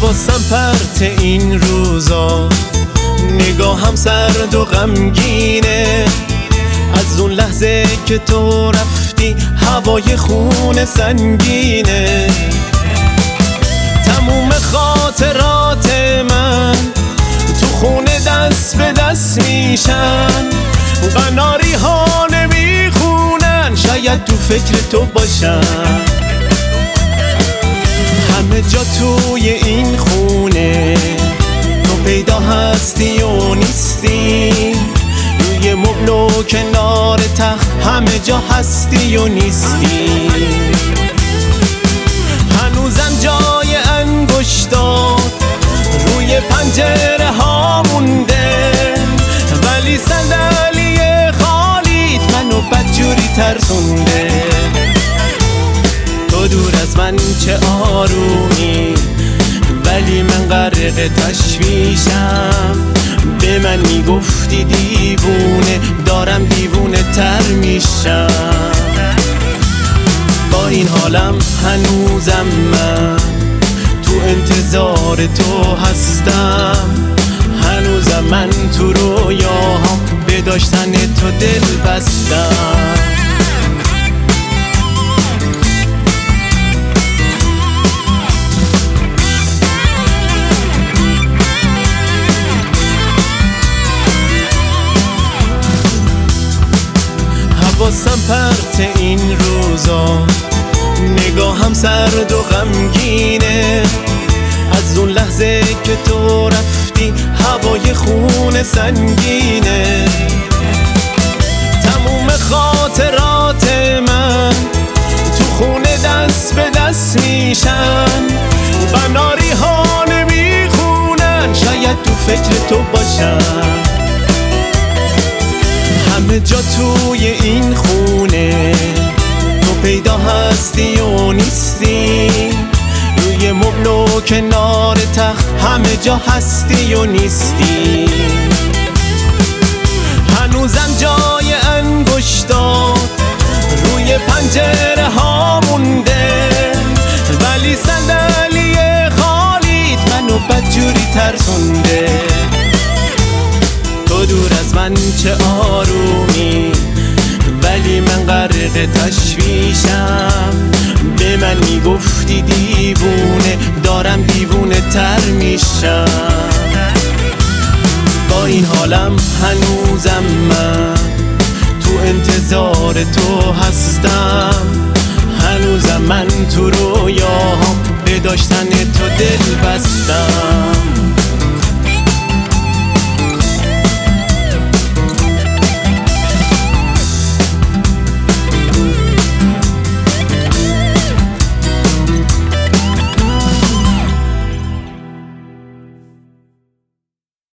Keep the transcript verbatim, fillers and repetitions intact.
حواسم پرت این روزا، نگاهم سرد و غمگینه. از اون لحظه که تو رفتی هوای خون سنگینه. تموم خاطرات من تو خونه دست به دست میشن. قناری ها نمیخونن، شاید تو فکر تو باشن. همه جا توی این خونه تو پیدا هستی و نیستی. روی مبل و کنار تخت همه جا هستی و نیستی. هنوزم جای انگشتات روی پنجره ها مونده، ولی صندلی خالیت منو بدجوری ترسونده. تو دور از من چه آرومی، ولی من غرق تشویشم. به من میگفتی دیوونه، دارم دیوونه تر میشم. با این حالم هنوزم من تو انتظار تو هستم. هنوزم من تو رویاهام به داشتن تو دل بستم. حواسم پرت این روزا، نگاهم سرد و غمگینه. از اون لحظه که تو رفتی هوای خون سنگینه. تموم خاطرات من تو خونه دست به دست میشن. قناری ها نمیخونن، شاید تو فکر تو باشن. همه جا توی این خونه تو پیدا هستی و نیستی. روی مبل و کنار تخت همه جا هستی و نیستی. هنوزم جای انگشتات روی پنجره ها مونده، ولی صندلی خالیت منو بدجوری ترسونده. تو دور از من چه آرومی، ولی من غرق تشویشم. به من میگفتی دیوونه، دارم دیوونه تر میشم. با این حالم هنوزم من تو انتظار تو هستم. هنوزم من تو رویاهام به داشتن تو دل بستم.